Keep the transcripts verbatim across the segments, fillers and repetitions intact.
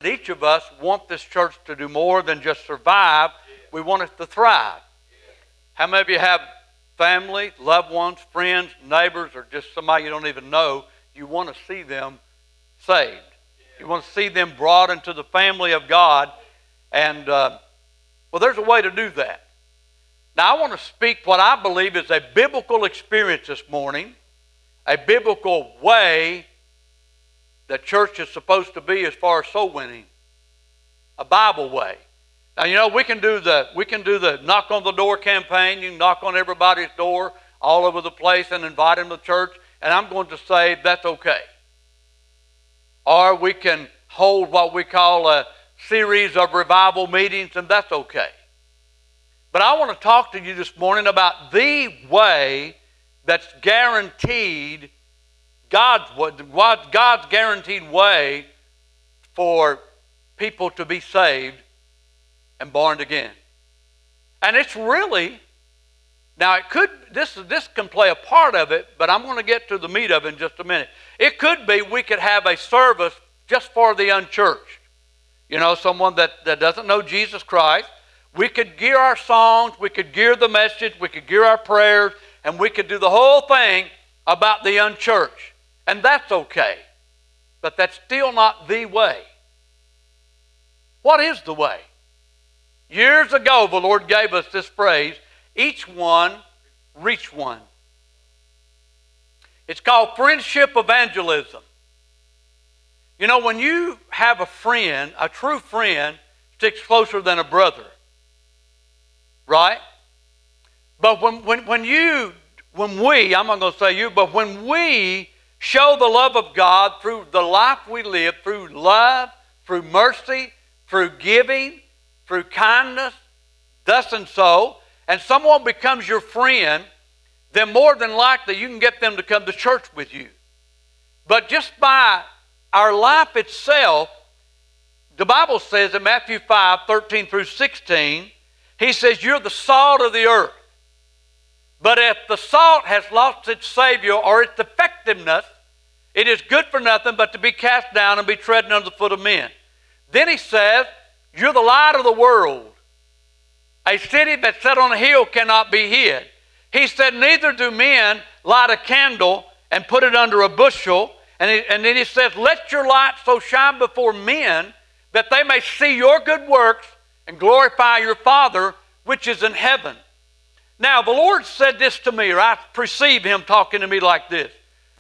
each of us want this church to do more than just survive. We want it to thrive. How many of you have family, loved ones, friends, neighbors, or just somebody you don't even know? You want to see them saved. You want to see them brought into the family of God. And, uh, well, there's a way to do that. Now, I want to speak what I believe is a biblical experience this morning, a biblical way that church is supposed to be as far as soul winning, a Bible way. Now, you know, we can do the we can do the knock on the door campaign. You can knock on everybody's door all over the place and invite them to church, and I'm going to say that's okay. Or we can hold what we call a series of revival meetings, and that's okay. But I want to talk to you this morning about the way that's guaranteed, God's, God's guaranteed way for people to be saved and born again. And it's really, now it could, this, this can play a part of it, but I'm going to get to the meat of it in just a minute. It could be we could have a service just for the unchurched. You know, someone that, that doesn't know Jesus Christ. We could gear our songs, we could gear the message, we could gear our prayers, and we could do the whole thing about the unchurched. And that's okay. But that's still not the way. What is the way? Years ago, the Lord gave us this phrase, each one, reach one. It's called friendship evangelism. You know, when you have a friend, a true friend sticks closer than a brother. Right? But when, when, when you, when we, I'm not going to say you, but when we show the love of God through the life we live, through love, through mercy, through giving, through kindness, thus and so, and someone becomes your friend, then more than likely you can get them to come to church with you. But just by our life itself, the Bible says in Matthew five, thirteen through sixteen, He says, you're the salt of the earth. But if the salt has lost its Savior or its effectiveness, it is good for nothing but to be cast down and be trodden under the foot of men. Then he says, you're the light of the world. A city that's set on a hill cannot be hid. He said, neither do men light a candle and put it under a bushel. And, he, and then he says, let your light so shine before men that they may see your good works and glorify your Father which is in heaven. Now, the Lord said this to me, or I perceive Him talking to me like this.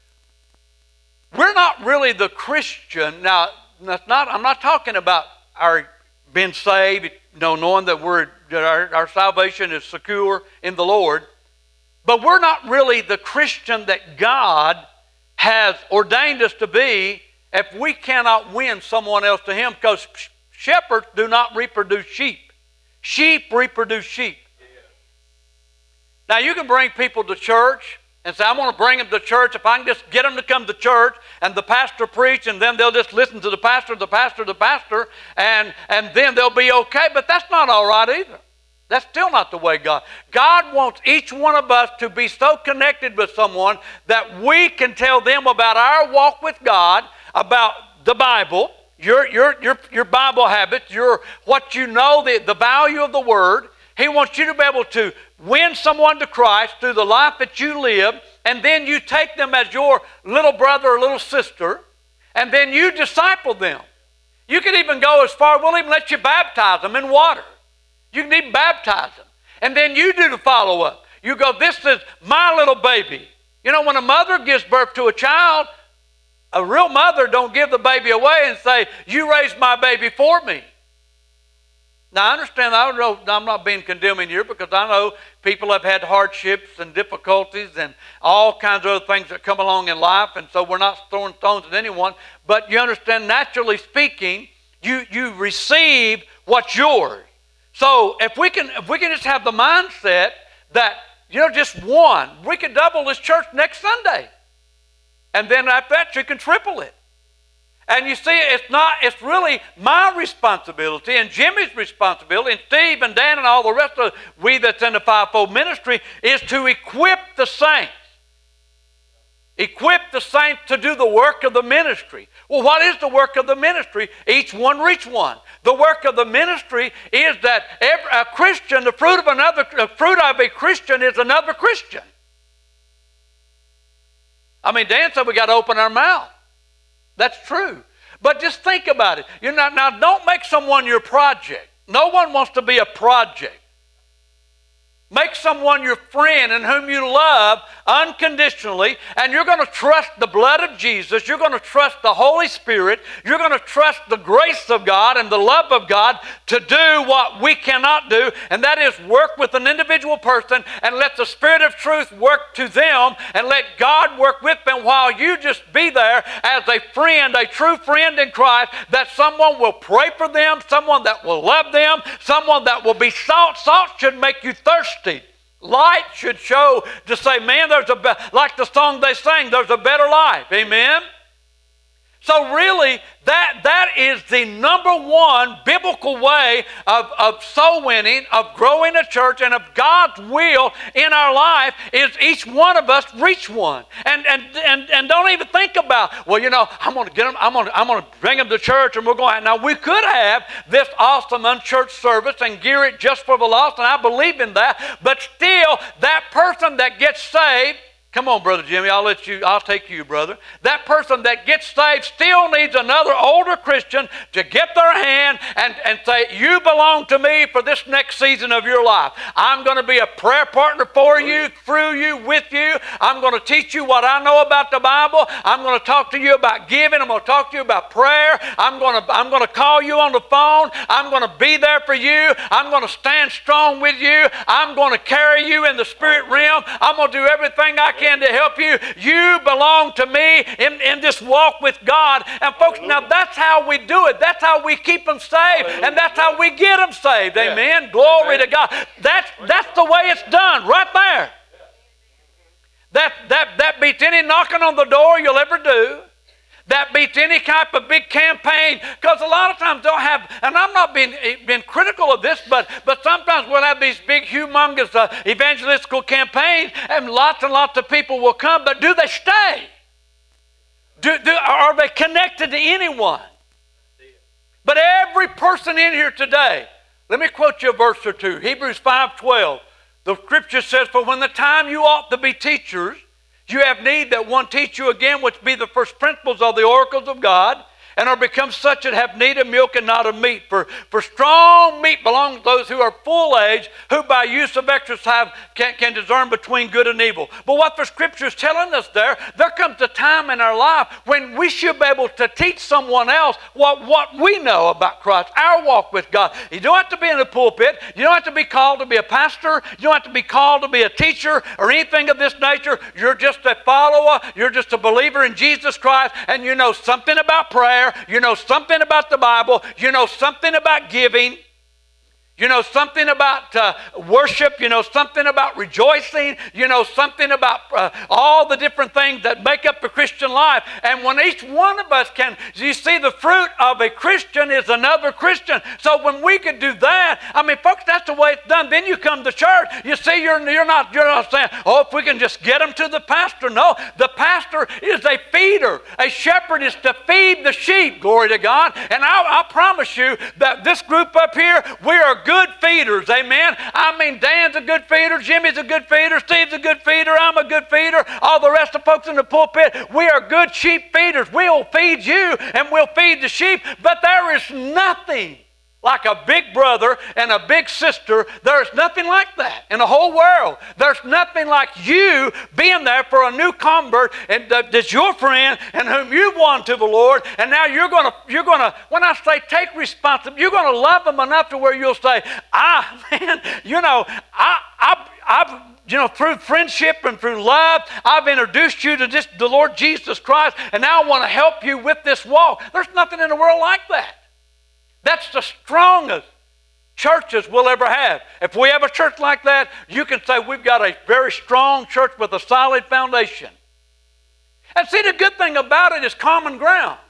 We're not really the Christian. Now, that's not, I'm not talking about our being saved, you know, knowing that, we're, that our, our salvation is secure in the Lord. But we're not really the Christian that God has ordained us to be if we cannot win someone else to Him, because shepherds do not reproduce sheep. Sheep reproduce sheep. Now, you can bring people to church and say, I want to bring them to church. If I can just get them to come to church and the pastor preach, and then they'll just listen to the pastor, the pastor, the pastor, and, and then they'll be okay. But that's not all right either. That's still not the way God. God wants each one of us to be so connected with someone that we can tell them about our walk with God, about the Bible, your, your, your, your Bible habits, your, what you know, the, the value of the Word. He wants you to be able to win someone to Christ through the life that you live, and then you take them as your little brother or little sister, and then you disciple them. You can even go as far, we'll even let you baptize them in water. You can even baptize them. And then you do the follow-up. You go, this is my little baby. You know, when a mother gives birth to a child, a real mother don't give the baby away and say, you raised my baby for me. Now, I understand, I don't know, I'm not being condemning here, because I know people have had hardships and difficulties and all kinds of other things that come along in life, and so we're not throwing stones at anyone. But you understand, naturally speaking, you, you receive what's yours. So if we can, if we can just have the mindset that, you know, just one, we could double this church next Sunday. And then after that, you can triple it. And you see, it's not, it's really my responsibility and Jimmy's responsibility and Steve and Dan and all the rest of we that's in the fivefold ministry is to equip the saints. Equip the saints to do the work of the ministry. Well, what is the work of the ministry? Each one reach one. The work of the ministry is that every, a Christian, the fruit of another, the fruit of a Christian is another Christian. I mean, Dan said we got to open our mouth. That's true. But just think about it. You're not, now, don't make someone your project. No one wants to be a project. Make someone your friend in whom you love unconditionally, and you're going to trust the blood of Jesus. You're going to trust the Holy Spirit. You're going to trust the grace of God and the love of God to do what we cannot do, and that is work with an individual person and let the Spirit of truth work to them and let God work with them while you just be there as a friend, a true friend in Christ, that someone will pray for them, someone that will love them, someone that will be salt. Salt should make you thirsty. Light should show to say, man, there's a be-, like the song they sang, there's a better life. Amen? So really, that, that is the number one biblical way of, of soul winning, of growing a church, and of God's will in our life is each one of us reach one. And, and, and, and don't even think about, well, you know, I'm going to get them, I'm going to, I'm going to bring them to church and we're going. Now, we could have this awesome unchurched service and gear it just for the lost, and I believe in that. But still, that person that gets saved, come on, Brother Jimmy, I'll let you, I'll take you, brother. That person that gets saved still needs another older Christian to get their hand and, and say, you belong to me for this next season of your life. I'm going to be a prayer partner for you, through you, with you. I'm going to teach you what I know about the Bible. I'm going to talk to you about giving. I'm going to talk to you about prayer. I'm going to, I'm going to call you on the phone. I'm going to be there for you. I'm going to stand strong with you. I'm going to carry you in the spirit realm. I'm going to do everything I can can to help you. You belong to me in, in this walk with God. And folks, now that's how we do it. That's how we keep them saved. Hallelujah. And that's how we get them saved. Yeah. Amen. Glory Amen. To God. That's, that's the way it's done right there. That, that, that beats any knocking on the door you'll ever do. That beats any type of big campaign, because a lot of times they'll have, and I'm not being, being critical of this, but, but sometimes we'll have these big, humongous uh, evangelistical campaigns, and lots and lots of people will come, but do they stay? Do, do, are they connected to anyone? But every person in here today, let me quote you a verse or two. Hebrews five twelve. The scripture says, for when the time you ought to be teachers, you have need that one teach you again, which be the first principles of the oracles of God, and are become such that have need of milk and not of meat. For, for strong meat belongs to those who are full age, who by use of exercise can, can discern between good and evil. But what the Scripture is telling us there, there comes a time in our life when we should be able to teach someone else what, what we know about Christ, our walk with God. You don't have to be in the pulpit. You don't have to be called to be a pastor. You don't have to be called to be a teacher or anything of this nature. You're just a follower. You're just a believer in Jesus Christ, and you know something about prayer. You know something about the Bible. You know something about giving. You know something about uh, worship. You know something about rejoicing. You know something about uh, all the different things that make up the Christian life. And when each one of us can, you see, the fruit of a Christian is another Christian. So when we can do that, I mean, folks, that's the way it's done. Then you come to church. You see, you're, you're, not, you're not saying, oh, if we can just get them to the pastor. No, the pastor is a feeder. A shepherd is to feed the sheep, glory to God. And I, I promise you that this group up here, we are good feeders, amen. I mean, Dan's a good feeder, Jimmy's a good feeder, Steve's a good feeder, I'm a good feeder, all the rest of the folks in the pulpit, we are good sheep feeders. We'll feed you and we'll feed the sheep, but there is nothing like a big brother and a big sister. There's nothing like that in the whole world. There's nothing like you being there for a new convert and that's your friend and whom you've won to the Lord. And now you're going to, you're going to, when I say take responsibility, you're going to love them enough to where you'll say, ah, man, you know, I, I, I've, you know, through friendship and through love, I've introduced you to this, the Lord Jesus Christ, and now I want to help you with this walk. There's nothing in the world like that. That's the strongest churches we'll ever have. If we have a church like that, you can say we've got a very strong church with a solid foundation. And see, the good thing about it is common ground.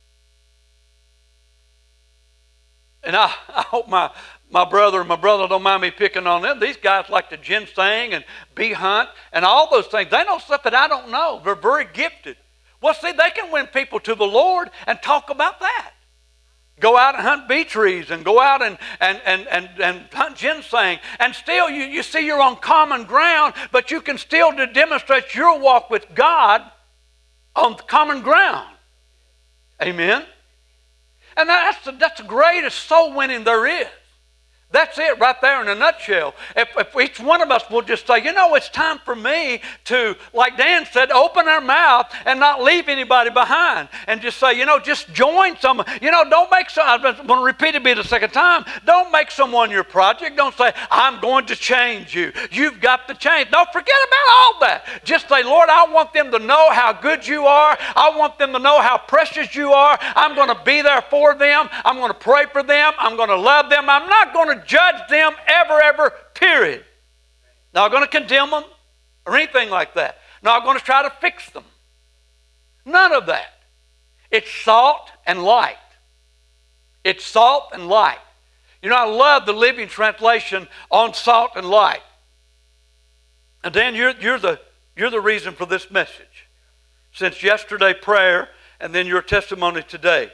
And I, I hope my, my brother and my brother don't mind me picking on them. These guys like to ginseng and bee hunt and all those things. They know stuff that I don't know. They're very gifted. Well, see, they can win people to the Lord and talk about that. Go out and hunt bee trees and go out and, and, and, and, and hunt ginseng. And still, you, you see you're on common ground, but you can still demonstrate your walk with God on common ground. Amen? And that's the, that's the greatest soul winning there is. That's it right there in a nutshell. If, if each one of us will just say, you know, it's time for me to, like Dan said, open our mouth and not leave anybody behind. And just say, you know, just join someone. You know, don't make some, I'm going to repeat it the second time. Don't make someone your project. Don't say, I'm going to change you. You've got to change. Don't forget about all that. Just say, Lord, I want them to know how good you are. I want them to know how precious you are. I'm going to be there for them. I'm going to pray for them. I'm going to love them. I'm not going to judge them ever, ever, period. Not going to condemn them or anything like that. Not going to try to fix them. None of that. It's salt and light. It's salt and light. You know, I love the Living Translation on salt and light. And Dan, you're, you're, the, you're the reason for this message. Since yesterday prayer and then your testimony today.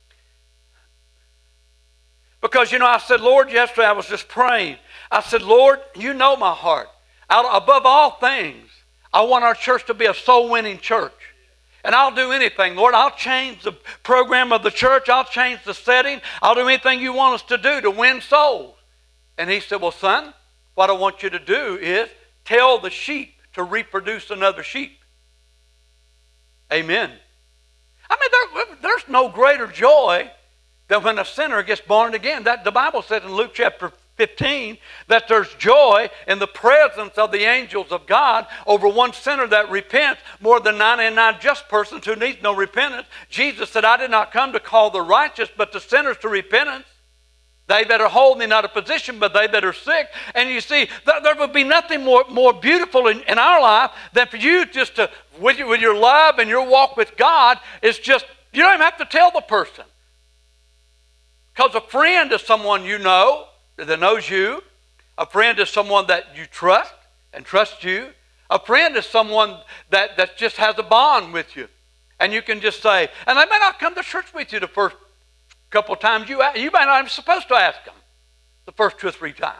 Because, you know, I said, Lord, yesterday I was just praying. I said, Lord, you know my heart. Out, above all things, I want our church to be a soul-winning church. And I'll do anything. Lord, I'll change the program of the church. I'll change the setting. I'll do anything you want us to do to win souls. And he said, well, son, what I want you to do is tell the sheep to reproduce another sheep. Amen. I mean, there, there's no greater joy that when a sinner gets born again. That the Bible says in Luke chapter fifteen that there's joy in the presence of the angels of God over one sinner that repents more than ninety-nine just persons who need no repentance. Jesus said, I did not come to call the righteous but the sinners to repentance. They that are whole need not a physician, but they that are sick. And you see, th there would be nothing more, more beautiful in, in our life than for you just to, with, with your love and your walk with God, it's just, you don't even have to tell the person. Because a friend is someone you know, that knows you. A friend is someone that you trust and trusts you. A friend is someone that, that just has a bond with you. And you can just say, and they may not come to church with you the first couple of times. You, you may not even supposed to ask them the first two or three times.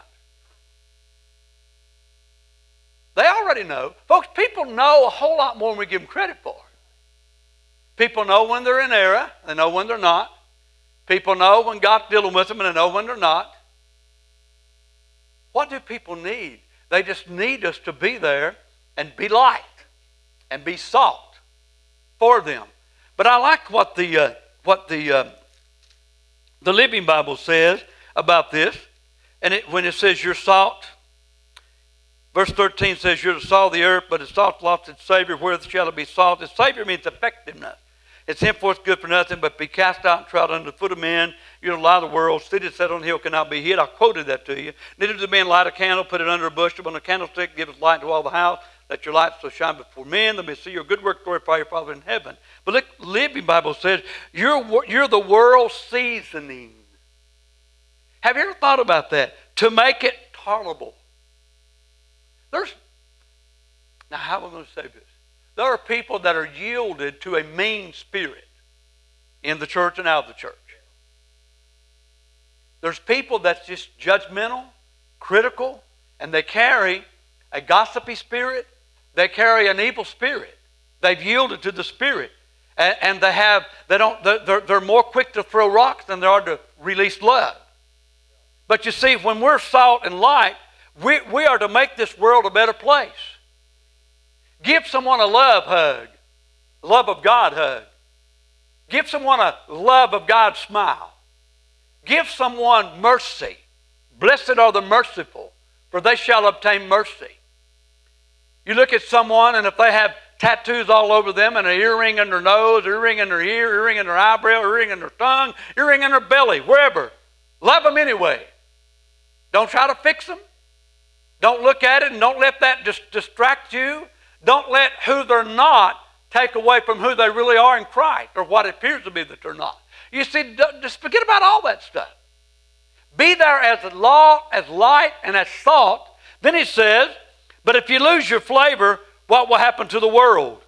They already know. Folks, people know a whole lot more than we give them credit for. People know when they're in error. They know when they're not. People know when God's dealing with them and they know when they're not. What do people need? They just need us to be there and be light and be salt for them. But I like what the, uh, what the, uh, the Living Bible says about this. And it, when it says you're salt, verse thirteen says you're the salt of the earth, but its salt lost its Savior. Where shall it be salt? Its Savior means effectiveness. It's henceforth good for nothing, but be cast out and trodden under the foot of men. You're the light of the world. City set on the hill cannot be hid. I quoted that to you. Neither do men light a candle, put it under a bushel, but on a candlestick, give it light to all the house. Let your light so shine before men, that they may see your good work, glorify your Father in heaven. But look, the Living Bible says, you're, you're the world's seasoning. Have you ever thought about that? To make it tolerable. There's, now how am I going to say this? There are people that are yielded to a mean spirit in the church and out of the church. There's people that's just judgmental, critical, and they carry a gossipy spirit. They carry an evil spirit. They've yielded to the spirit. And, and they have, they don't, they're, they're more quick to throw rocks than they are to release love. But you see, when we're salt and light, we, we are to make this world a better place. Give someone a love hug, a love of God hug. Give someone a love of God smile. Give someone mercy. Blessed are the merciful, for they shall obtain mercy. You look at someone, and if they have tattoos all over them, and an earring in their nose, earring in their ear, earring in their eyebrow, earring in their tongue, earring in their belly, wherever, love them anyway. Don't try to fix them. Don't look at it, and don't let that dis- distract you. Don't let who they're not take away from who they really are in Christ, or what it appears to be that they're not. You see, just forget about all that stuff. Be there as law, as light, and as salt. Then he says, but if you lose your flavor, what will happen to the world?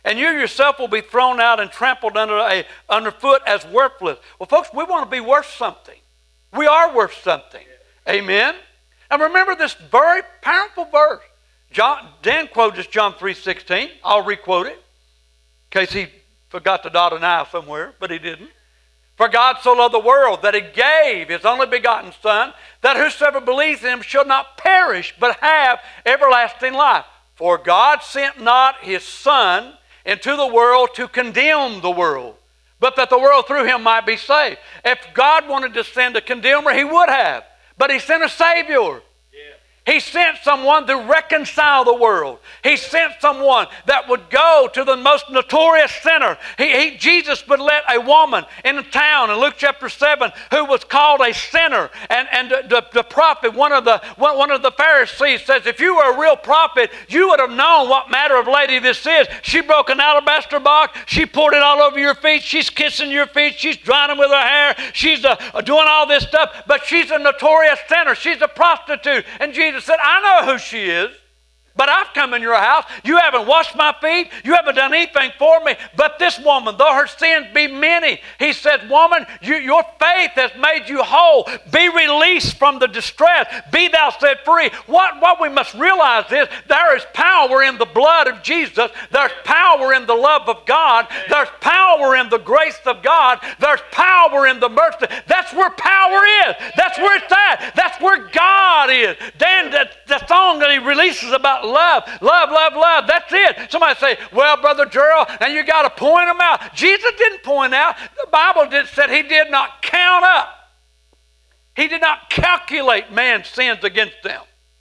And you yourself will be thrown out and trampled under a, underfoot as worthless. Well, folks, we want to be worth something. We are worth something. Amen? And remember this very powerful verse. John, Dan quotes this John three sixteen. I'll re-quote it in case he forgot to dot an I somewhere, but he didn't. For God so loved the world that he gave his only begotten Son, that whosoever believes in him shall not perish, but have everlasting life. For God sent not his Son into the world to condemn the world, but that the world through him might be saved. If God wanted to send a condemner, he would have. But he sent a Savior. He sent someone to reconcile the world. He sent someone that would go to the most notorious sinner. He, he, Jesus would let a woman in a town in Luke chapter seven who was called a sinner. And, and the, the, the prophet, one of the, one of the Pharisees says, if you were a real prophet, you would have known what manner of lady this is. She broke an alabaster box. She poured it all over your feet. She's kissing your feet. She's drying them with her hair. She's uh, doing all this stuff. But she's a notorious sinner. She's a prostitute. And Jesus said, I know who she is, but I've come in your house. You haven't washed my feet. You haven't done anything for me. But this woman, though her sins be many, he said, woman, you, your faith has made you whole. Be released from the distress. Be thou set free. What, what we must realize is there is power in the blood of Jesus. There's power in the love of God. There's power in the grace of God. There's power in the mercy. That's where power is. That's where it's at. That's where God is. Dan, that, that song that he releases about love, love, love, love. That's it. Somebody say, well, Brother Gerald, and you got to point them out. Jesus didn't point out. The Bible did, said he did not count up. He did not calculate man's sins against them.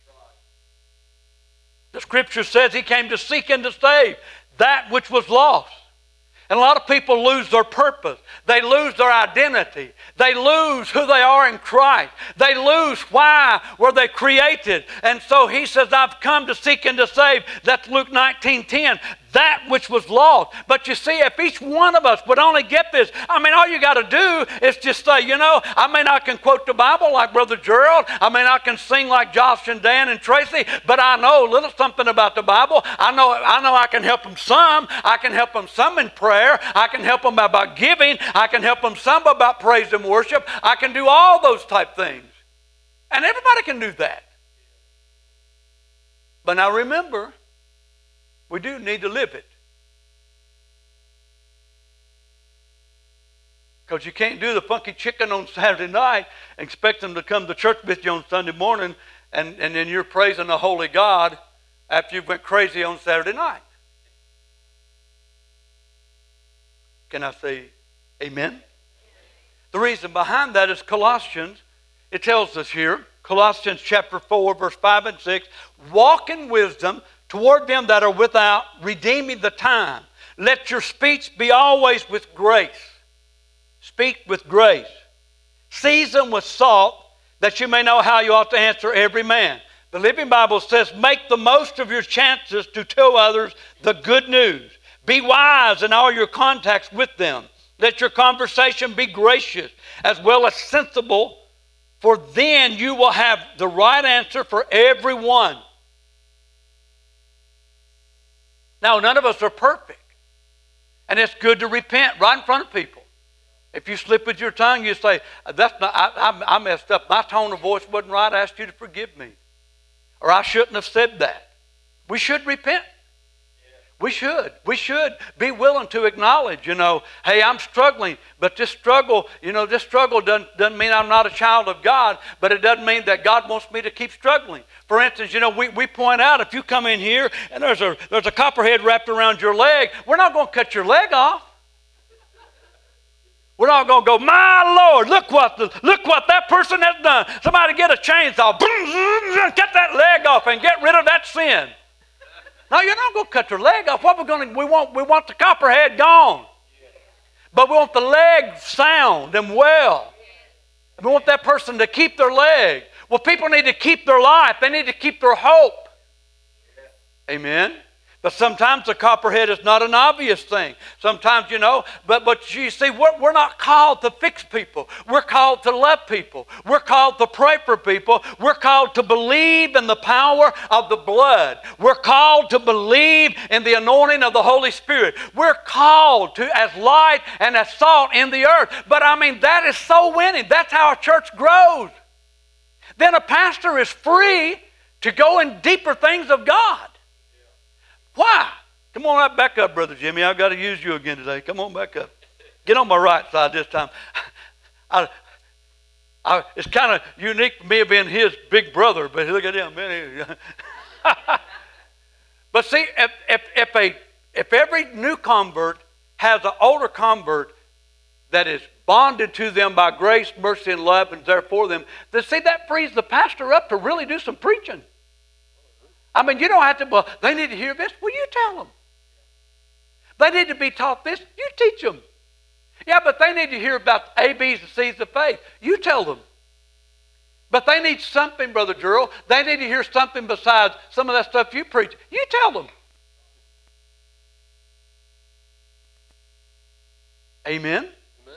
The Scripture says he came to seek and to save that which was lost. And a lot of people lose their purpose. They lose their identity. They lose who they are in Christ. They lose why were they created. And so he says, I've come to seek and to save. That's Luke nineteen ten. That which was lost. But you see, if each one of us would only get this, I mean, all you got to do is just say, you know, I mean, I can quote the Bible like Brother Gerald. I mean, I can sing like Josh and Dan and Tracy, but I know a little something about the Bible. I know I know I can help them some. I can help them some in prayer. I can help them about giving. I can help them some about praise and worship. I can do all those type things. And everybody can do that. But now remember, we do need to live it. Because you can't do the funky chicken on Saturday night and expect them to come to church with you on Sunday morning and, and then you're praising the holy God after you've went crazy on Saturday night. Can I say amen? The reason behind that is Colossians. It tells us here, Colossians chapter four, verse five and six, walk in wisdom toward them that are without, redeeming the time. Let your speech be always with grace. Speak with grace. Season with salt, that you may know how you ought to answer every man. The Living Bible says, make the most of your chances to tell others the good news. Be wise in all your contacts with them. Let your conversation be gracious as well as sensible, for then you will have the right answer for everyone. Now, none of us are perfect. And it's good to repent right in front of people. If you slip with your tongue, you say, "That's not, I, I, I messed up. My tone of voice wasn't right. I asked you to forgive me." Or I shouldn't have said that. We should repent. We should. We should be willing to acknowledge, you know, hey, I'm struggling, but this struggle, you know, this struggle doesn't, doesn't mean I'm not a child of God, but it doesn't mean that God wants me to keep struggling. For instance, you know, we, we point out if you come in here and there's a, there's a copperhead wrapped around your leg, we're not going to cut your leg off. We're not going to go, my Lord, look what, the, look what that person has done. Somebody get a chainsaw, cut that leg off and get rid of that sin. No, you're not going to cut your leg off. What we're going to, we want, we want the copperhead gone. But we want the leg sound and well. We want that person to keep their leg. Well, people need to keep their life. They need to keep their hope. Amen. But sometimes the copperhead is not an obvious thing. Sometimes, you know, but, but you see, we're, we're not called to fix people. We're called to love people. We're called to pray for people. We're called to believe in the power of the blood. We're called to believe in the anointing of the Holy Spirit. We're called to as light and as salt in the earth. But I mean, that is so winning. That's how a church grows. Then a pastor is free to go in deeper things of God. Why? Come on right back up, Brother Jimmy. I've got to use you again today. Come on back up. Get on my right side this time. I, I, it's kind of unique for me being his big brother, but look at him. But see, if, if, if, a, if every new convert has an older convert that is bonded to them by grace, mercy, and love, and there for them, then see, that frees the pastor up to really do some preaching. I mean, you don't have to, well, they need to hear this. Well, you tell them. They need to be taught this. You teach them. Yeah, but they need to hear about A, B's, and C's of faith. You tell them. But they need something, Brother Gerald. They need to hear something besides some of that stuff you preach. You tell them. Amen? Amen.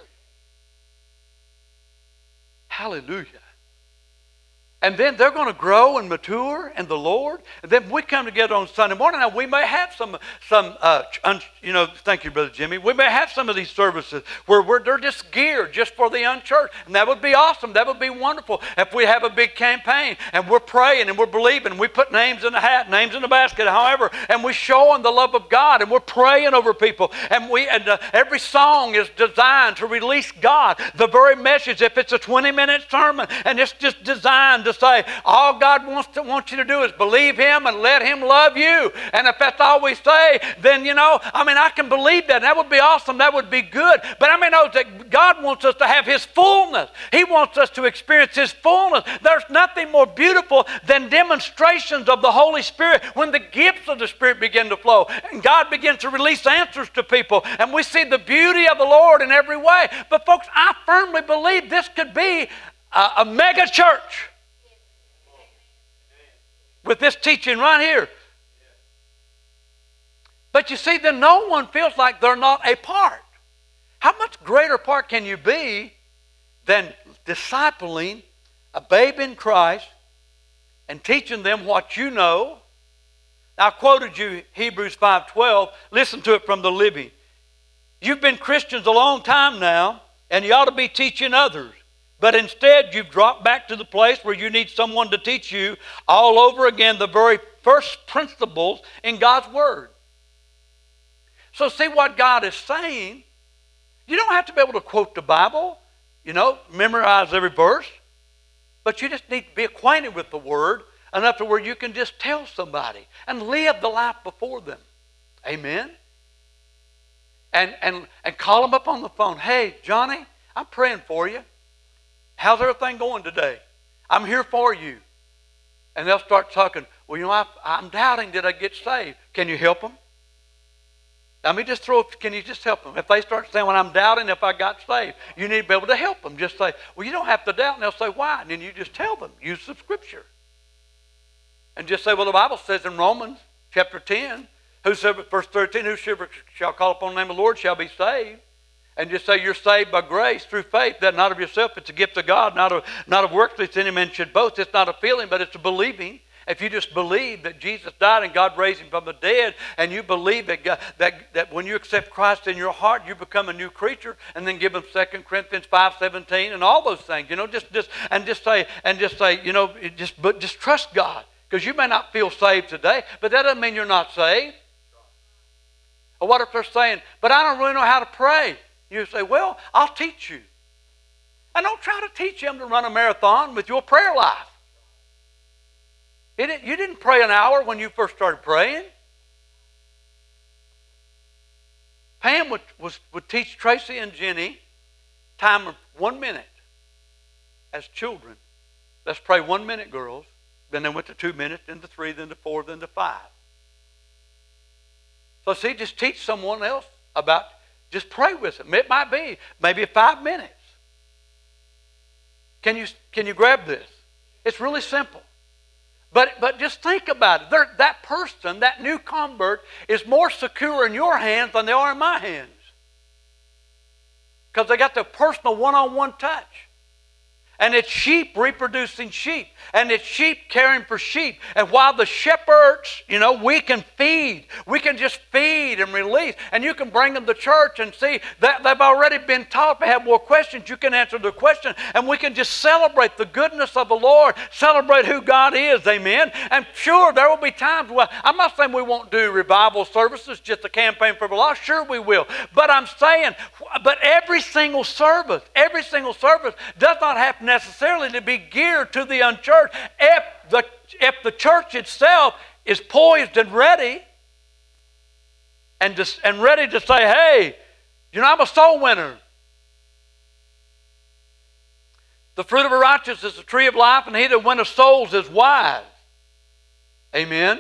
Hallelujah. And then they're going to grow and mature in the Lord. And then we come together on Sunday morning. Now, we may have some, some uh, un, you know, thank you, Brother Jimmy. We may have some of these services where we're, they're just geared just for the unchurched. And that would be awesome. That would be wonderful if we have a big campaign and we're praying and we're believing and we put names in the hat, names in the basket, however, and we're showing the love of God and we're praying over people. And, we, and uh, every song is designed to release God. The very message, if it's a twenty-minute sermon and it's just designed to say, all God wants to want you to do is believe Him and let Him love you. And if that's all we say, then, you know, I mean, I can believe that. That would be awesome. That would be good. But I mean, know that God wants us to have His fullness. He wants us to experience His fullness. There's nothing more beautiful than demonstrations of the Holy Spirit when the gifts of the Spirit begin to flow and God begins to release answers to people and we see the beauty of the Lord in every way. But folks, I firmly believe this could be a, a mega church. With this teaching right here. But you see, then no one feels like they're not a part. How much greater part can you be than discipling a babe in Christ and teaching them what you know? I quoted you Hebrews five twelve. Listen to it from the Living. You've been Christians a long time now, and you ought to be teaching others. But instead, you've dropped back to the place where you need someone to teach you all over again the very first principles in God's Word. So see what God is saying. You don't have to be able to quote the Bible, you know, memorize every verse. But you just need to be acquainted with the Word enough to where you can just tell somebody and live the life before them. Amen? And, and, and call them up on the phone. Hey, Johnny, I'm praying for you. How's everything going today? I'm here for you. And they'll start talking, well, you know, I, I'm doubting, did I get saved? Can you help them? Let me just throw, can you just help them? If they start saying, well, I'm doubting if I got saved, you need to be able to help them. Just say, well, you don't have to doubt. And they'll say, why? And then you just tell them, use the Scripture. And just say, well, the Bible says in Romans chapter ten, whosoever, verse thirteen, whosoever shall call upon the name of the Lord shall be saved. And just say you're saved by grace through faith, that not of yourself, it's a gift of God, not of, not of works, lest any man should boast. It's not a feeling, but it's a believing. If you just believe that Jesus died and God raised Him from the dead, and you believe that, God, that, that when you accept Christ in your heart, you become a new creature, and then give Him Second Corinthians five seventeen and all those things, you know, just, just, and just say, and just say, you know, just, but just trust God. Because you may not feel saved today, but that doesn't mean you're not saved. Or what if they're saying, but I don't really know how to pray? You say, well, I'll teach you. And don't try to teach them to run a marathon with your prayer life. It, you didn't pray an hour when you first started praying. Pam would, was, would teach Tracy and Jenny time of one minute as children. Let's pray one minute, girls. Then they went to two minutes, then to three, then to four, then to five. So see, just teach someone else about, just pray with them. It might be maybe five minutes. Can you, can you grab this? It's really simple. But, but just think about it. They're, that person, that new convert, is more secure in your hands than they are in my hands. Because they got the personal one-on-one touch. And it's sheep reproducing sheep. And it's sheep caring for sheep. And while the shepherds, you know, we can feed. We can just feed and release. And you can bring them to church and see that they've already been taught. If they have more questions, you can answer their question. And we can just celebrate the goodness of the Lord. Celebrate who God is. Amen. And sure, there will be times where, I'm not saying we won't do revival services, just a campaign for the lost. Sure we will. But I'm saying, but every single service, every single service does not have to necessarily to be geared to the unchurched. If the, if the church itself is poised and ready and, just, and ready to say, hey, you know, I'm a soul winner. The fruit of a righteous is the tree of life, and he that winneth souls is wise. Amen.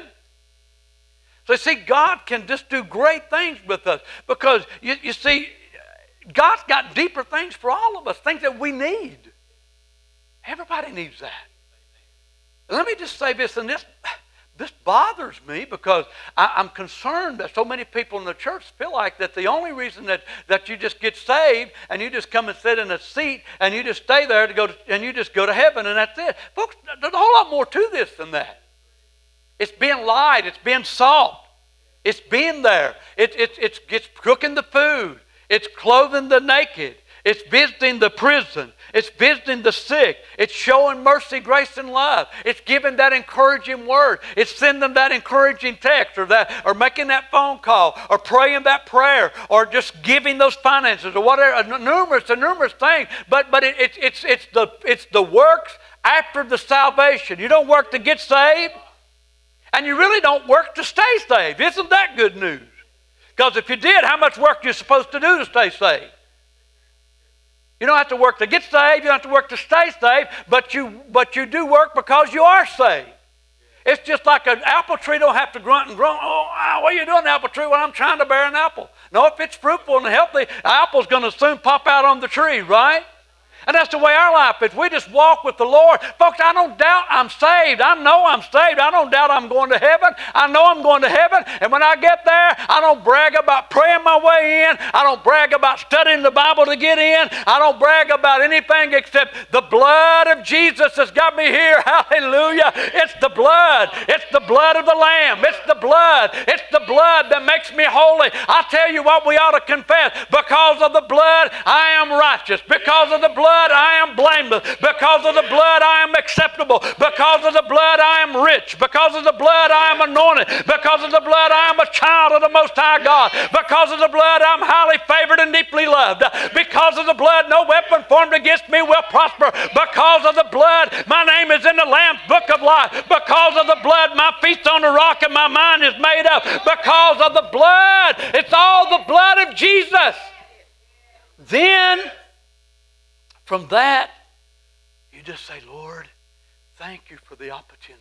So you see, God can just do great things with us because, you, you see, God's got deeper things for all of us, things that we need. Everybody needs that. And let me just say this, and this, this bothers me because I, I'm concerned that so many people in the church feel like that the only reason that, that you just get saved and you just come and sit in a seat and you just stay there to go to, and you just go to heaven and that's it. Folks, there's a whole lot more to this than that. It's being light. It's being salt. It's being there. It, it, it's, it's cooking the food. It's clothing the naked. It's visiting the prison. It's visiting the sick. It's showing mercy, grace, and love. It's giving that encouraging word. It's sending that encouraging text or, that, or making that phone call or praying that prayer or just giving those finances or whatever. Numerous and numerous things. But, but it, it, it's, it's, the, it's the works after the salvation. You don't work to get saved, and you really don't work to stay saved. Isn't that good news? Because if you did, how much work are you supposed to do to stay saved? You don't have to work to get saved. You don't have to work to stay saved. But you, but you do work because you are saved. It's just like an apple tree don't have to grunt and groan. Oh, what are you doing, apple tree? Well, I'm trying to bear an apple. No, if it's fruitful and healthy, an apple's going to soon pop out on the tree, right? And that's the way our life is. We just walk with the Lord. Folks, I don't doubt I'm saved. I know I'm saved. I don't doubt I'm going to heaven. I know I'm going to heaven. And when I get there, I don't brag about praying my way in. I don't brag about studying the Bible to get in. I don't brag about anything except the blood of Jesus has got me here. Hallelujah. It's the blood. It's the blood of the Lamb. It's the blood. It's the blood that makes me holy. I tell you what we ought to confess. Because of the blood, I am righteous. Because of the blood, I am blameless. Because of the blood, I am acceptable. Because of the blood, I am rich. Because of the blood, I am anointed. Because of the blood, I am a child of the Most High God. Because of the blood, I'm highly favored and deeply loved. Because of the blood, no weapon formed against me will prosper. Because of the blood, my name is in the Lamb's book of life. Because of the blood, my feet's on the rock and my mind is made up. Because of the blood, it's all the blood of Jesus. Then, from that, you just say, Lord, thank you for the opportunity.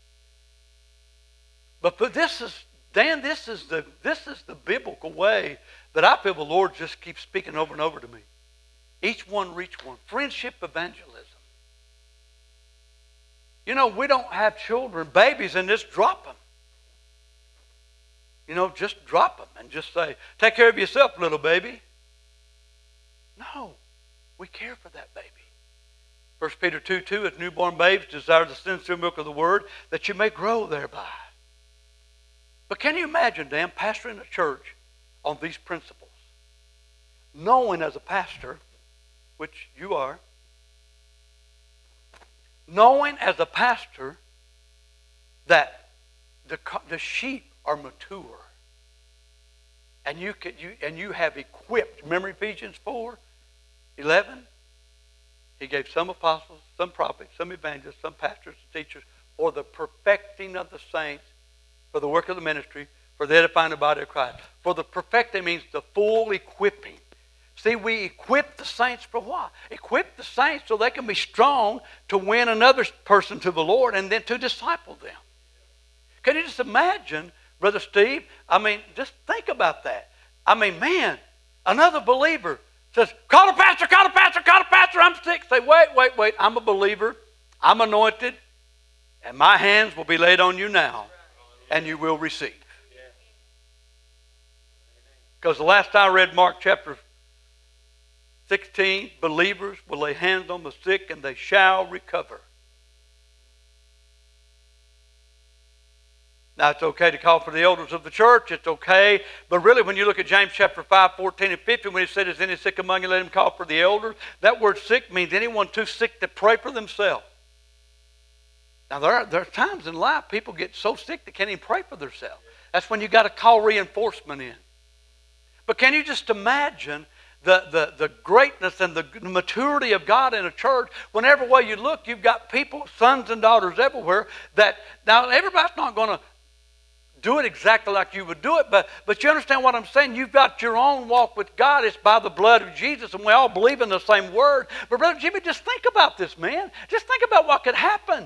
But, but this is, Dan, this is, the, this is the biblical way that I feel the Lord just keeps speaking over and over to me. Each one reach one. Friendship evangelism. You know, we don't have children, babies, and just drop them. You know, just drop them and just say, take care of yourself, little baby. No. We care for that baby. First Peter two two, as newborn babes desire the sincere milk of the word, that you may grow thereby. But can you imagine, Dan, pastoring a church on these principles? Knowing as a pastor, which you are, knowing as a pastor that the, the sheep are mature. And you, can, you, and you have equipped, remember Ephesians four? eleven, he gave some apostles, some prophets, some evangelists, some pastors and teachers for the perfecting of the saints, for the work of the ministry, for the edifying of the body of Christ. For the perfecting means the full equipping. See, we equip the saints for what? Equip the saints so they can be strong to win another person to the Lord and then to disciple them. Can you just imagine, Brother Steve? I mean, just think about that. I mean, man, another believer says, call a pastor, call a pastor, call a pastor, I'm sick. Say, wait, wait, wait, I'm a believer. I'm anointed. And my hands will be laid on you now, and you will receive. Because the last I read Mark chapter sixteen, believers will lay hands on the sick and they shall recover. Now, it's okay to call for the elders of the church. It's okay. But really, when you look at James chapter five, fourteen and fifteen, when he said, is any sick among you, let him call for the elders. That word sick means anyone too sick to pray for themselves. Now, there are, there are times in life people get so sick they can't even pray for themselves. That's when you got to call reinforcement in. But can you just imagine the, the, the greatness and the maturity of God in a church? Whenever way you look, you've got people, sons and daughters everywhere that, now everybody's not going to do it exactly like you would do it, but, but you understand what I'm saying? You've got your own walk with God. It's by the blood of Jesus, and we all believe in the same word. But Brother Jimmy, just think about this, man. Just think about what could happen.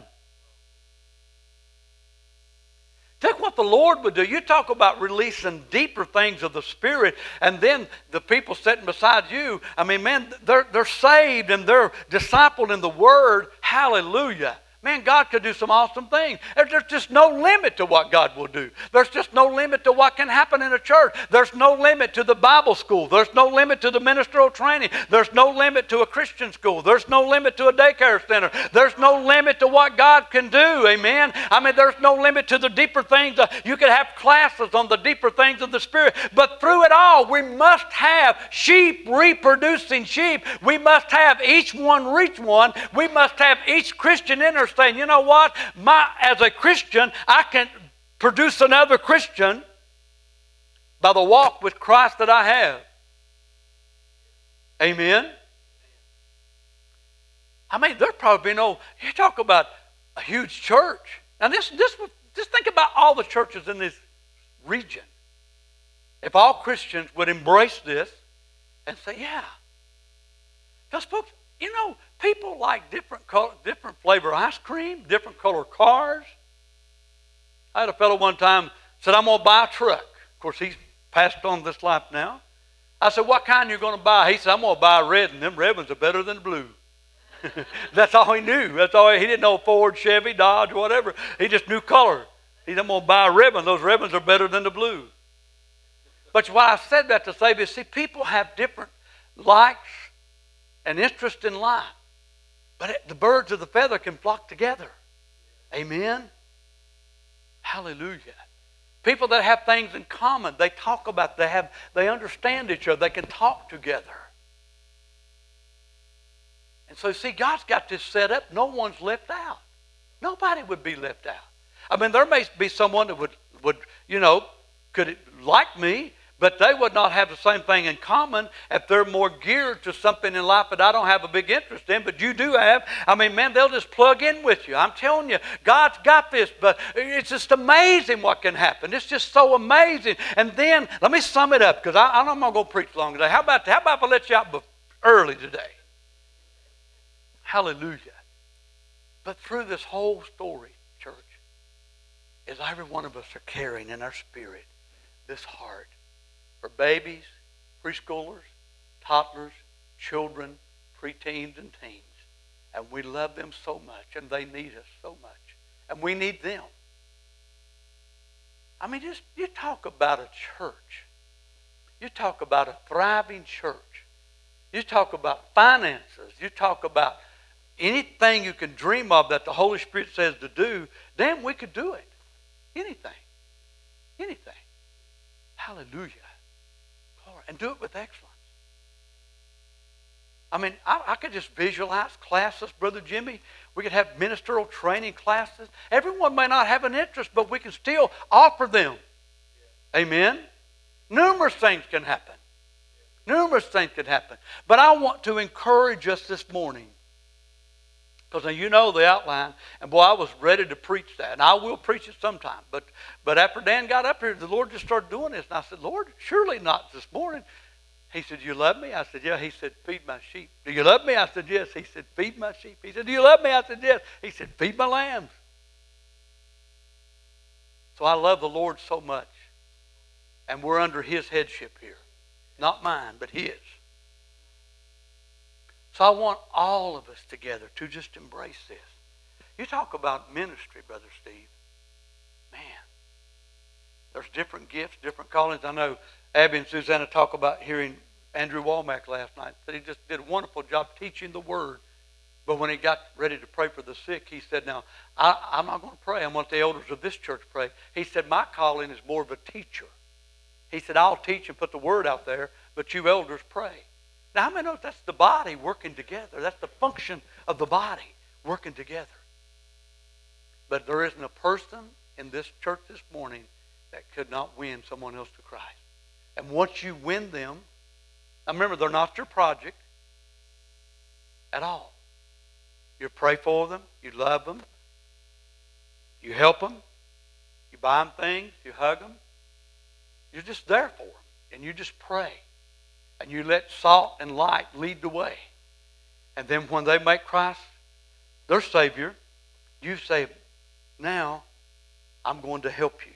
Think what the Lord would do. You talk about releasing deeper things of the Spirit, and then the people sitting beside you, I mean, man, they're, they're saved and they're discipled in the Word. Hallelujah. Man, God could do some awesome things. There's just no limit to what God will do. There's just no limit to what can happen in a church. There's no limit to the Bible school. There's no limit to the ministerial training. There's no limit to a Christian school. There's no limit to a daycare center. There's no limit to what God can do. Amen. I mean, there's no limit to the deeper things. You could have classes on the deeper things of the Spirit. But through it all, we must have sheep reproducing sheep. We must have each one reach one. We must have each Christian in us saying, you know what? My, as a Christian, I can produce another Christian by the walk with Christ that I have. Amen? I mean, there's probably no, you talk about a huge church. Now, this, this, just think about all the churches in this region. If all Christians would embrace this and say, yeah. Because folks, you know, people like different color, different flavor ice cream, different color cars. I had a fellow one time said, I'm going to buy a truck. Of course, he's passed on this life now. I said, what kind are you going to buy? He said, I'm going to buy a red, and them red ones are better than the blue. That's all he knew. That's all he, he didn't know Ford, Chevy, Dodge, whatever. He just knew color. He said, I'm going to buy a red one. Those red ones are better than the blue. But why I said that to say is, see, people have different likes and interest in life. But it, the birds of the feather can flock together. Amen? Hallelujah. People that have things in common, they talk about, they have, they understand each other, they can talk together. And so, see, God's got this set up. No one's left out. Nobody would be left out. I mean, there may be someone that would, would you know, could like me, but they would not have the same thing in common if they're more geared to something in life that I don't have a big interest in, but you do have. I mean, man, they'll just plug in with you. I'm telling you, God's got this, but it's just amazing what can happen. It's just so amazing. And then, let me sum it up, because I, I know I'm not going to preach long today. How about, how about if I let you out early today? Hallelujah. But through this whole story, church, is every one of us are carrying in our spirit this heart for babies, preschoolers, toddlers, children, preteens, and teens. And we love them so much, and they need us so much. And we need them. I mean, just you talk about a church. You talk about a thriving church. You talk about finances. You talk about anything you can dream of that the Holy Spirit says to do. Damn, we could do it. Anything. Anything. Hallelujah. And do it with excellence. I mean, I, I could just visualize classes, Brother Jimmy. We could have ministerial training classes. Everyone may not have an interest, but we can still offer them. Yeah. Amen? Numerous things can happen. Yeah. Numerous things can happen. But I want to encourage us this morning. Because you know the outline, and boy, I was ready to preach that. And I will preach it sometime. But but after Dan got up here, the Lord just started doing this. And I said, Lord, surely not this morning. He said, you love me? I said, yeah. He said, feed my sheep. Do you love me? I said, yes. He said, feed my sheep. He said, do you love me? I said, yes. He said, feed my lambs. So I love the Lord so much. And we're under His headship here. Not mine, but His. So I want all of us together to just embrace this. You talk about ministry, Brother Steve. Man, there's different gifts, different callings. I know Abby and Susanna talk about hearing Andrew Womack last night. That he just did a wonderful job teaching the Word. But when he got ready to pray for the sick, he said, now, I, I'm not going to pray. I'm going to let the elders of this church pray. He said, my calling is more of a teacher. He said, I'll teach and put the Word out there, but you elders pray. Now, how many know that's the body working together? That's the function of the body working together. But there isn't a person in this church this morning that could not win someone else to Christ. And once you win them, now remember, they're not your project at all. You pray for them. You love them. You help them. You buy them things. You hug them. You're just there for them. And you just pray. And you let salt and light lead the way. And then when they make Christ their Savior, you say, now I'm going to help you.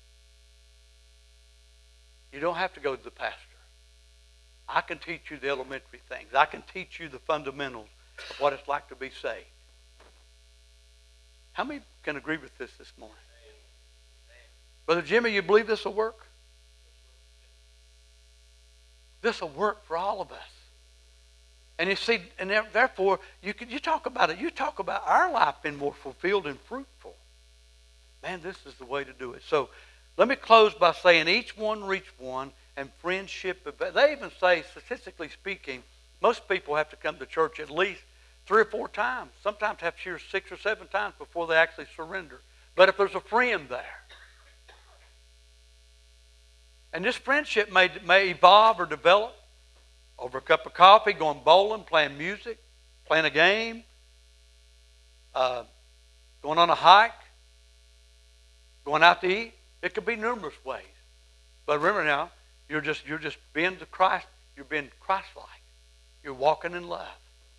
You don't have to go to the pastor. I can teach you the elementary things. I can teach you the fundamentals of what it's like to be saved. How many can agree with this this morning? Brother Jimmy, you believe this will work? This will work for all of us. And you see, and therefore, you can, you talk about it. You talk about our life being more fulfilled and fruitful. Man, this is the way to do it. So let me close by saying each one reach one, and friendship. They even say, statistically speaking, most people have to come to church at least three or four times. Sometimes have to hear six or seven times before they actually surrender. But if there's a friend there, and this friendship may, may evolve or develop over a cup of coffee, going bowling, playing music, playing a game, uh, going on a hike, going out to eat. It could be numerous ways. But remember now, you're just you're just being the Christ, you're being Christ-like. You're walking in love.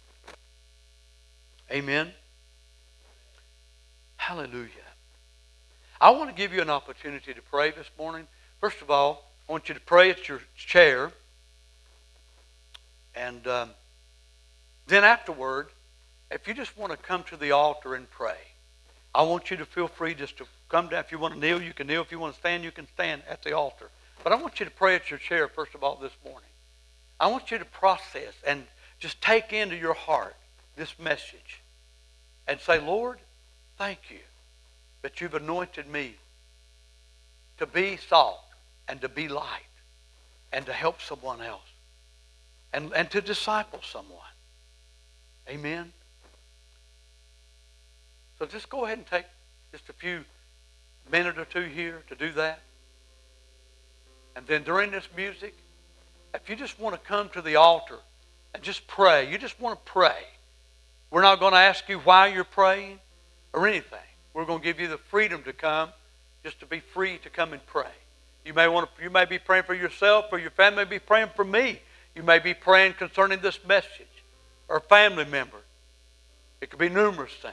Amen. Hallelujah. I want to give you an opportunity to pray this morning. First of all, I want you to pray at your chair. And um, then afterward, if you just want to come to the altar and pray, I want you to feel free just to come down. If you want to kneel, you can kneel. If you want to stand, you can stand at the altar. But I want you to pray at your chair, first of all, this morning. I want you to process and just take into your heart this message and say, Lord, thank you that you've anointed me to be salt and to be light and to help someone else and, and to disciple someone. Amen. So just go ahead and take just a few minute or two here to do that. And then during this music, if you just want to come to the altar and just pray, you just want to pray. We're not going to ask you why you're praying or anything. We're going to give you the freedom to come, just to be free to come and pray. You may want to, you may be praying for yourself, or your family may be praying for me. You may be praying concerning this message or a family member. It could be numerous things.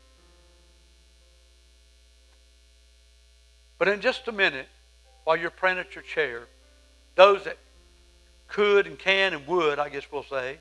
But in just a minute, while you're praying at your chair, those that could and can and would, I guess we'll say,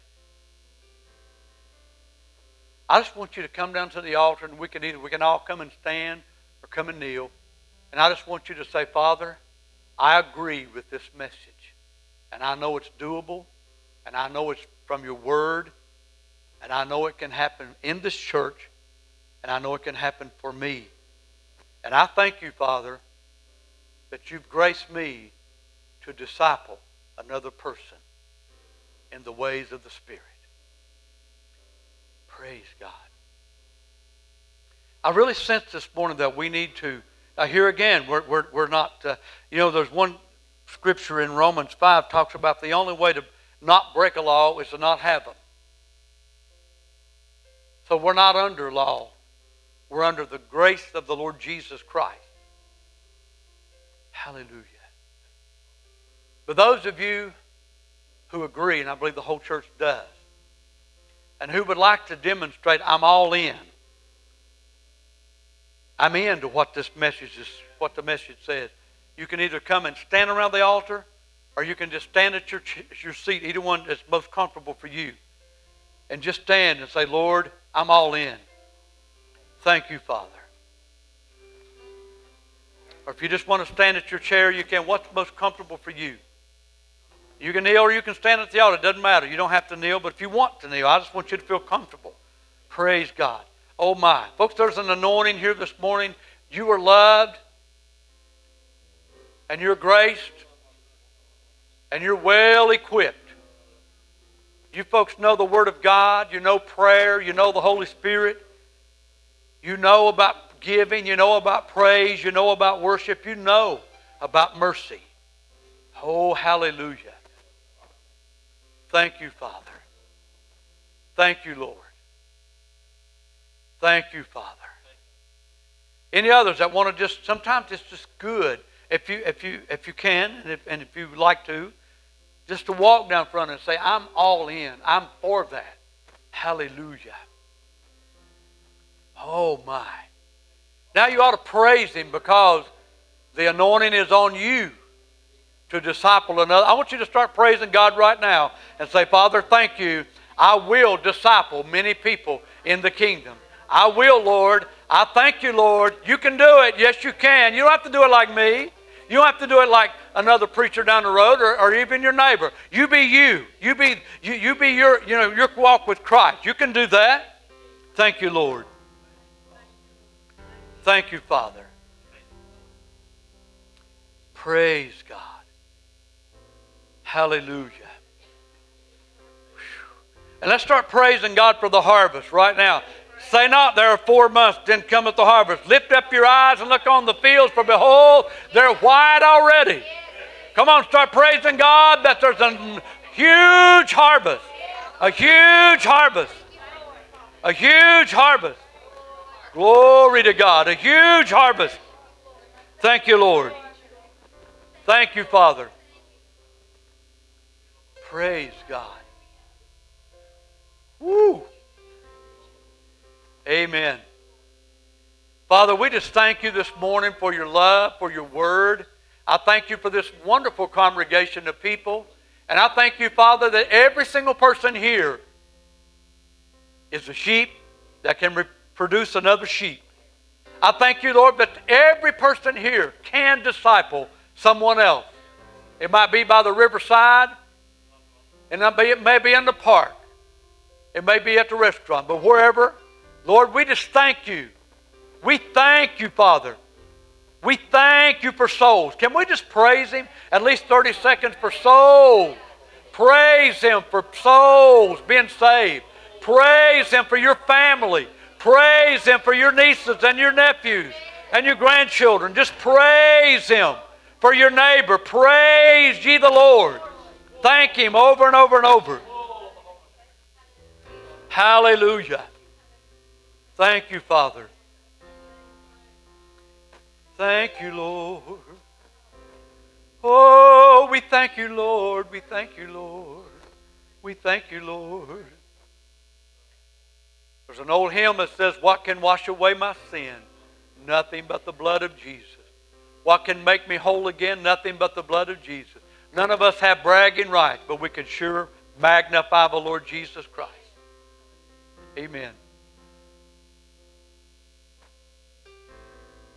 I just want you to come down to the altar, and we can either we can all come and stand or come and kneel. And I just want you to say, Father, I agree with this message. And I know it's doable. And I know it's from your word. And I know it can happen in this church. And I know it can happen for me. And I thank you, Father, that you've graced me to disciple another person in the ways of the Spirit. Praise God. I really sense this morning that we need to, now here again, we're, we're, we're not, uh, you know, there's one scripture in Romans five talks about the only way to not break a law is to not have them. So we're not under law. We're under the grace of the Lord Jesus Christ. Hallelujah. But those of you who agree, and I believe the whole church does, and who would like to demonstrate, I'm all in. I'm into what this message is, what the message says. You can either come and stand around the altar, or you can just stand at your, your seat, either one that's most comfortable for you, and just stand and say, Lord, I'm all in. Thank you, Father. Or if you just want to stand at your chair, you can. What's most comfortable for you? You can kneel or you can stand at the altar. It doesn't matter. You don't have to kneel, but if you want to kneel, I just want you to feel comfortable. Praise God. Oh my. Folks, there's an anointing here this morning. You are loved, and you're graced, and you're well equipped. You folks know the Word of God. You know prayer. You know the Holy Spirit. You know about giving. You know about praise. You know about worship. You know about mercy. Oh, hallelujah. Thank you, Father. Thank you, Lord. Thank you, Father. Any others that want to just, sometimes it's just good, if you, if you, if you can, and if, and if you would like to, just to walk down front and say, I'm all in. I'm for that. Hallelujah. Oh, my. Now you ought to praise Him because the anointing is on you to disciple another. I want you to start praising God right now and say, Father, thank you. I will disciple many people in the kingdom. I will, Lord. I thank you, Lord. You can do it. Yes, you can. You don't have to do it like me. You don't have to do it like another preacher down the road or, or even your neighbor. You be you. You be you, you be your, you know, your walk with Christ. You can do that. Thank you, Lord. Thank you, Father. Praise God. Hallelujah. And let's start praising God for the harvest right now. Say not, there are four months, then cometh the harvest. Lift up your eyes and look on the fields, for behold, they're white already. Come on, start praising God that there's a huge harvest. A huge harvest. A huge harvest. Glory to God. A huge harvest. Thank you, Lord. Thank you, Father. Praise God. Woo. Amen. Father, we just thank you this morning for your love, for your word. I thank you for this wonderful congregation of people. And I thank you, Father, that every single person here is a sheep that can reproduce another sheep. I thank you, Lord, that every person here can disciple someone else. It might be by the riverside, and it may be in the park. It may be at the restaurant, but wherever, Lord, we just thank you. We thank you, Father. We thank you for souls. Can we just praise Him at least thirty seconds for souls? Praise Him for souls being saved. Praise Him for your family. Praise Him for your nieces and your nephews and your grandchildren. Just praise Him for your neighbor. Praise ye the Lord. Thank Him over and over and over. Hallelujah. Thank you, Father. Thank you, Lord. Oh, we thank you, Lord. We thank you, Lord. We thank you, Lord. There's an old hymn that says, what can wash away my sin? Nothing but the blood of Jesus. What can make me whole again? Nothing but the blood of Jesus. None of us have bragging rights, but we can sure magnify the Lord Jesus Christ. Amen.